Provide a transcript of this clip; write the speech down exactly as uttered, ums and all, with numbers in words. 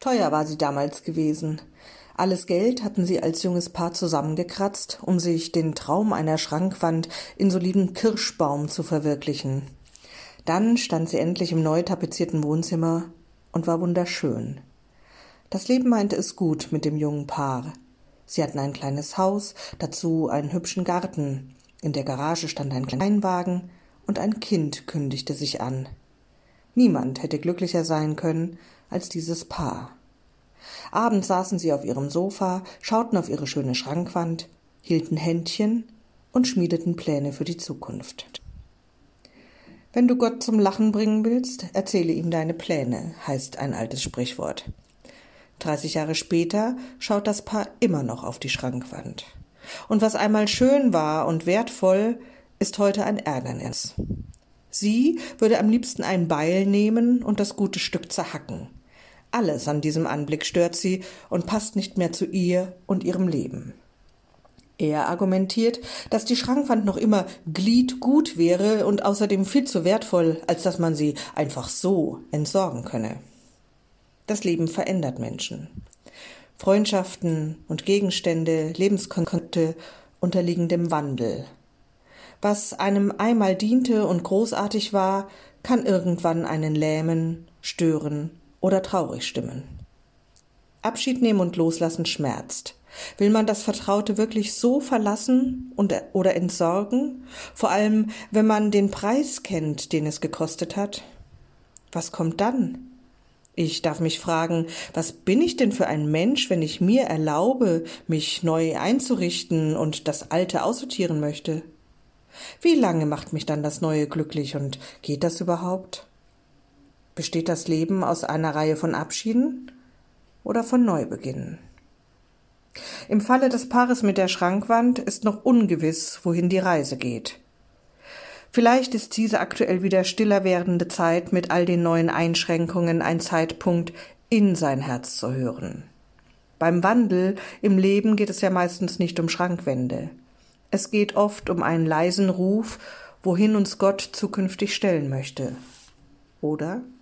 Teuer war sie damals gewesen. Alles Geld hatten sie als junges Paar zusammengekratzt, um sich den Traum einer Schrankwand in soliden Kirschbaum zu verwirklichen. Dann stand sie endlich im neu tapezierten Wohnzimmer und war wunderschön. Das Leben meinte es gut mit dem jungen Paar. Sie hatten ein kleines Haus, dazu einen hübschen Garten. In der Garage stand ein Kleinwagen und ein Kind kündigte sich an. Niemand hätte glücklicher sein können als dieses Paar. Abends saßen sie auf ihrem Sofa, schauten auf ihre schöne Schrankwand, hielten Händchen und schmiedeten Pläne für die Zukunft. Wenn du Gott zum Lachen bringen willst, erzähle ihm deine Pläne, heißt ein altes Sprichwort. Dreißig Jahre später schaut das Paar immer noch auf die Schrankwand. Und was einmal schön war und wertvoll, ist heute ein Ärgernis. Sie würde am liebsten ein Beil nehmen und das gute Stück zerhacken. Alles an diesem Anblick stört sie und passt nicht mehr zu ihr und ihrem Leben. Er argumentiert, dass die Schrankwand noch immer gliedgut wäre und außerdem viel zu wertvoll, als dass man sie einfach so entsorgen könne. Das Leben verändert Menschen. Freundschaften und Gegenstände, Lebenskonzepte unterliegen dem Wandel. Was einem einmal diente und großartig war, kann irgendwann einen lähmen, stören oder traurig stimmen. Abschied nehmen und loslassen schmerzt. Will man das Vertraute wirklich so verlassen und, oder entsorgen? Vor allem, wenn man den Preis kennt, den es gekostet hat? Was kommt dann? Ich darf mich fragen, was bin ich denn für ein Mensch, wenn ich mir erlaube, mich neu einzurichten und das Alte aussortieren möchte? Wie lange macht mich dann das Neue glücklich und geht das überhaupt? Besteht das Leben aus einer Reihe von Abschieden oder von Neubeginnen? Im Falle des Paares mit der Schrankwand ist noch ungewiss, wohin die Reise geht. Vielleicht ist diese aktuell wieder stiller werdende Zeit mit all den neuen Einschränkungen ein Zeitpunkt, in sein Herz zu hören. Beim Wandel im Leben geht es ja meistens nicht um Schrankwände. Es geht oft um einen leisen Ruf, wohin uns Gott zukünftig stellen möchte. Oder?